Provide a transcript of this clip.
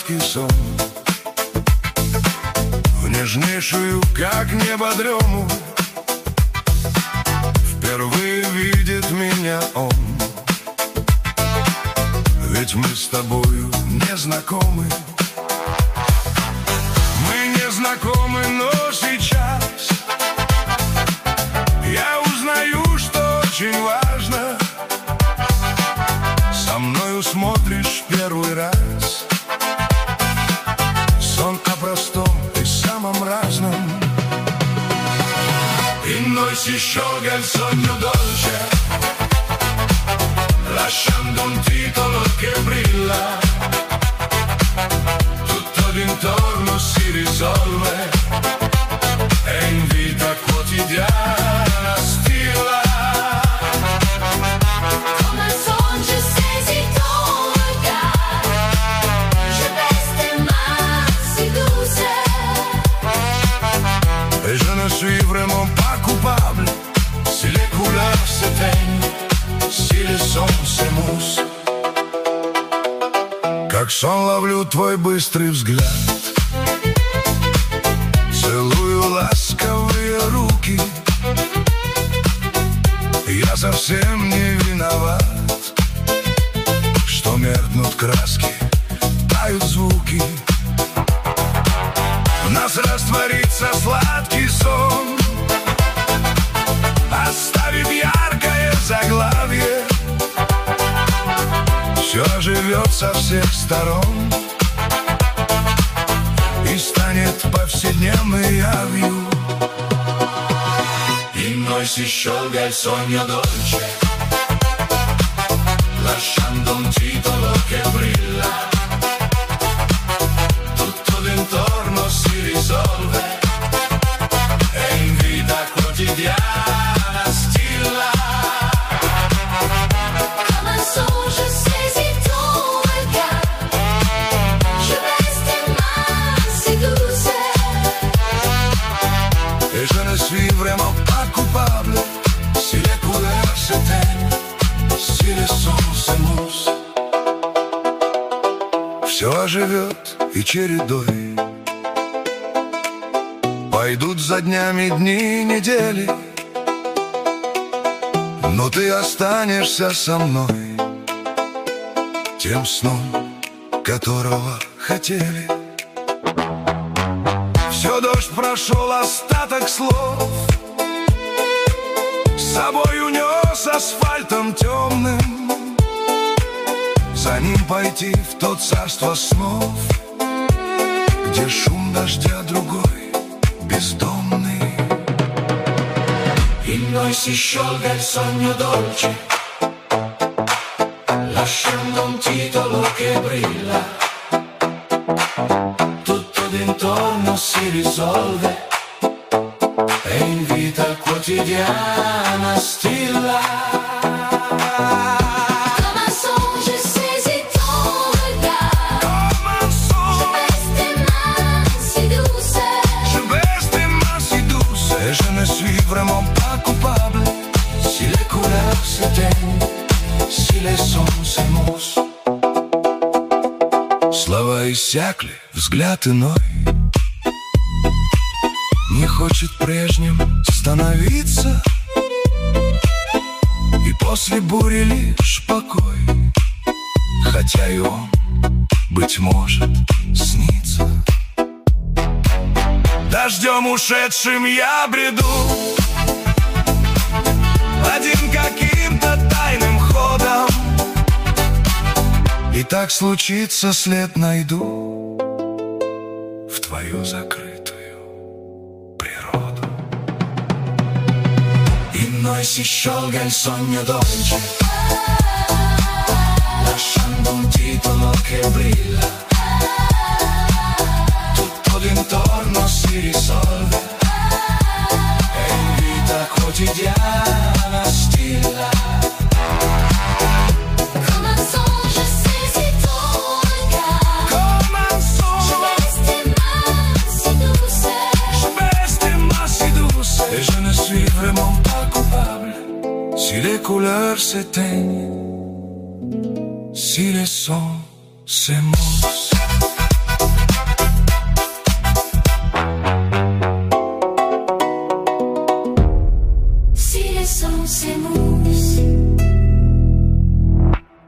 сладкий сон, в нежнейшую, как небо, дрему. Впервые видит меня он, ведь мы с тобою не знакомы. Мы не знакомы, но сейчас я узнаю, что очень важно. Со мною смотришь первый раз. Сон о простом и самом разном. E noi si scioglie il sogno dolce, lasciando un titolo che brilla. Tutto d'intorno si risolve e in vita quotidiana stilla. Come un songe sei si tolga, je reste mal séduise. Et je ne suis vraiment pas coupable si les couleurs s'éteignent, si les sons s'émoussent. Как сон ловлю твой быстрый взгляд, целую ласковые руки. Я совсем не виноват, что меркнут краски, тают звуки. В нас растворится сладкий сон, оставив яркое заглавие. Все оживет со всех сторон и станет повседневной явью. E noi si scioglie il sogno dolce, lasciando un titolo che brilla. Tutto d'intorno si risolve e in vita quotidiana stilla. Comme un songe sei si tolga, je reste mal séduise. Et je ne suis vraiment pas coupable si les couleurs s'éteignent, si les sons s'émoussent. Все оживет и чередой пойдут за днями дни, недели, но ты останешься со мной, тем сном, которого хотели. Все, дождь прошел, остаток слов с собой унес асфальтом темным. За ним пойти в то царство снов, где шум дождя другой, бездомный. E noi si scioglie il sogno dolce, lasciando un titolo che brilla. Tutto d'intorno si risolve e in vita quotidiana stilla. Come un songe sei si tolga, je reste mal séduise. Je reste ainsi douce et je ne suis vraiment pas coupable si les couleurs s'éteignent, si les sons s'émoussent. Слова иссякли, взгляд иной, не хочет прежним становиться. И после бури лишь покой, хотя и он, быть может, снится. Дождем ушедшим я бреду, один каким-то тайным ходом. И так случится, след найду в твою закрытую природу. E noi si scioglie il sogno dolce, lasciando un titolo che brilla. Tutto d'intorno si risolve e in vita quotidiana stilla. Come un songe sei si tolga, je reste mal séduise. Et je ne suis vraiment pas coupable si les couleurs s'éteignent, si les sons s'émoussent.